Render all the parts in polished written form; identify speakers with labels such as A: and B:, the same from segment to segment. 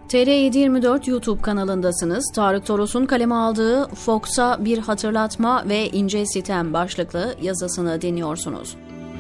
A: TR724 YouTube kanalındasınız. Tarık Toros'un kaleme aldığı Fox'a bir hatırlatma ve ince sitem başlıklı yazısını dinliyorsunuz.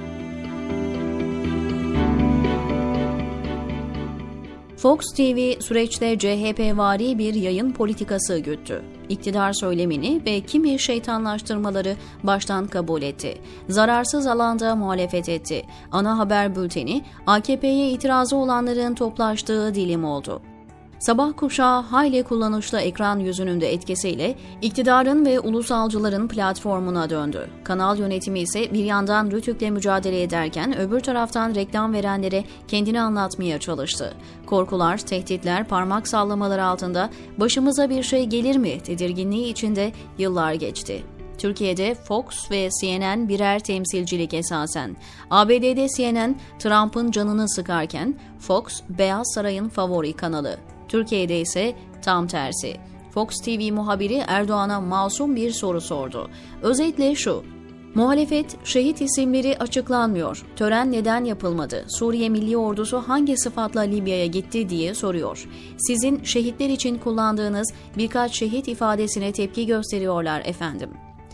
A: Fox TV süreçte CHP-vari bir yayın politikası güttü. İktidar söylemini ve kimi şeytanlaştırmaları baştan kabul etti. Zararsız alanda muhalefet etti. Ana haber bülteni AKP'ye itirazı olanların toplaştığı dilim oldu. Sabah kuşağı hayli kullanışlı ekran yüzünün de etkisiyle iktidarın ve ulusalcıların platformuna döndü. Kanal yönetimi ise bir yandan Rütük'le mücadele ederken öbür taraftan reklam verenlere kendini anlatmaya çalıştı. Korkular, tehditler, parmak sallamaları altında başımıza bir şey gelir mi tedirginliği içinde yıllar geçti. Türkiye'de Fox ve CNN birer temsilcilik esasen. ABD'de CNN Trump'ın canını sıkarken Fox, Beyaz Saray'ın favori kanalı. Türkiye'de ise tam tersi. Fox TV muhabiri Erdoğan'a masum bir soru sordu. Özetle şu: muhalefet, şehit isimleri açıklanmıyor. Tören neden yapılmadı? Suriye Milli Ordusu hangi sıfatla Libya'ya gitti diye soruyor. Sizin şehitler için kullandığınız birkaç şehit ifadesine tepki gösteriyorlar efendim.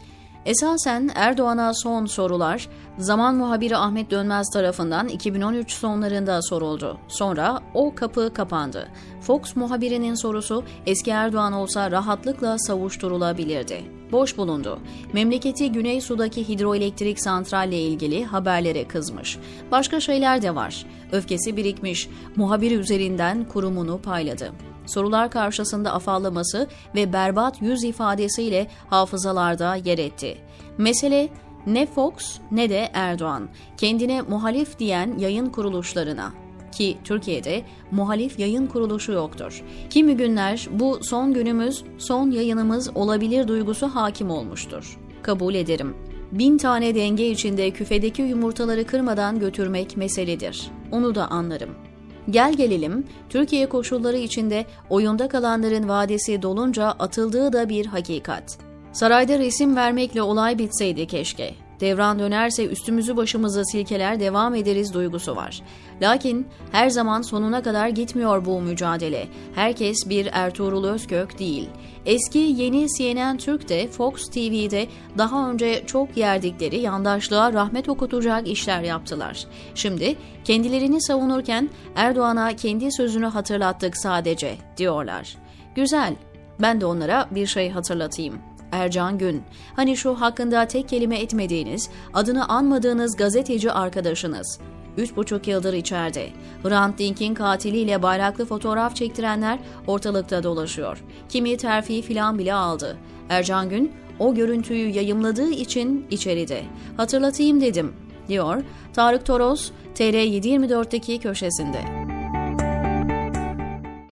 A: Esasen Erdoğan'a son sorular Zaman muhabiri Ahmet Dönmez tarafından 2013 sonlarında soruldu. Sonra o kapı kapandı. Fox muhabirinin sorusu eski Erdoğan olsa rahatlıkla savuşturulabilirdi. Boş bulundu. Memleketi Güneysu'daki hidroelektrik santralle ilgili haberlere kızmış. Başka şeyler de var. Öfkesi birikmiş. Muhabiri üzerinden kurumunu payladı. Sorular karşısında afallaması ve berbat yüz ifadesiyle hafızalarda yer etti. Mesele ne Fox ne de Erdoğan, kendine muhalif diyen yayın kuruluşlarına, ki Türkiye'de muhalif yayın kuruluşu yoktur. Kimi günler bu son günümüz, son yayınımız olabilir duygusu hakim olmuştur. Kabul ederim. 1000 tane denge içinde küfedeki yumurtaları kırmadan götürmek meseledir. Onu da anlarım. Gel gelelim, Türkiye koşulları içinde oyunda kalanların vadesi dolunca atıldığı da bir hakikat. Sarayda resim vermekle olay bitseydi keşke. Devran dönerse üstümüzü başımızı silkeler devam ederiz duygusu var. Lakin her zaman sonuna kadar gitmiyor bu mücadele. Herkes bir Ertuğrul Özkök değil. Eski yeni CNN Türk'te, Fox TV'de daha önce çok yerdikleri yandaşlığa rahmet okutacak işler yaptılar. Şimdi kendilerini savunurken Erdoğan'a kendi sözünü hatırlattık sadece diyorlar. Güzel, ben de onlara bir şey hatırlatayım. Ercan Gün, hani şu hakkında tek kelime etmediğiniz, adını anmadığınız gazeteci arkadaşınız. 3,5 yıldır içeride. Hrant Dink'in katiliyle bayraklı fotoğraf çektirenler ortalıkta dolaşıyor. Kimi terfi filan bile aldı. Ercan Gün o görüntüyü yayımladığı için içeride. Hatırlatayım dedim, diyor Tarık Toros TR724'teki köşesinde.